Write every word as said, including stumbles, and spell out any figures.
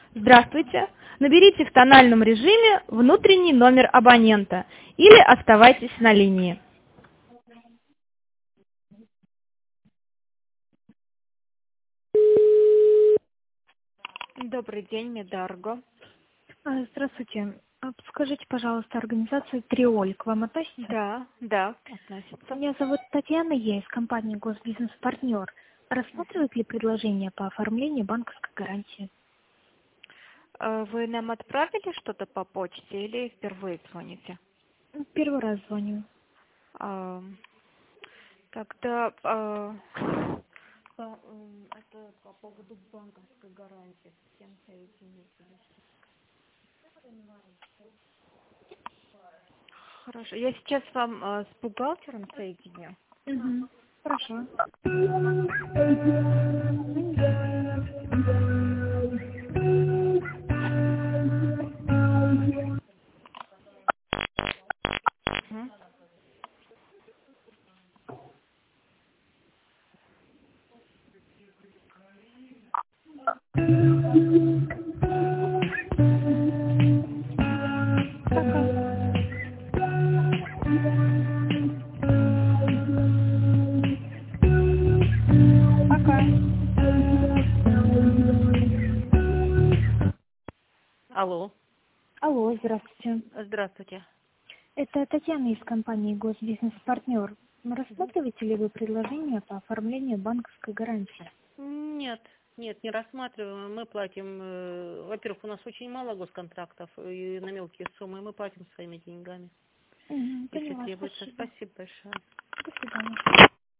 Здравствуйте. Наберите в тональном режиме внутренний номер абонента или оставайтесь на линии. Добрый день, Медарго. А, Здравствуйте. А, Скажите, пожалуйста, организация Триоль к вам относится? Да, да, относится. Меня зовут Татьяна, я из компании Госбизнес-партнер. Рассматривает ли предложение по оформлению банковской гарантии? Э, Вы нам отправили что-то по почте или впервые звоните? Ну, Первый раз звоню. А, Тогда а, по- м, это по поводу банковской гарантии. С кем соединить? Хорошо. Я сейчас вам а, с бухгалтером соединю. Угу. Хорошо. Мгм. Пока. Пока. Алло, Алло, здравствуйте. здравствуйте. Это Татьяна из компании Госбизнес-партнер. Рассматриваете ли вы предложение по оформлению банковской гарантии? Нет, нет, не рассматриваем. Мы платим, э, во-первых, у нас очень мало госконтрактов и на мелкие суммы, мы платим своими деньгами, Угу. если Поняла, требуется. спасибо. Спасибо большое. До свидания.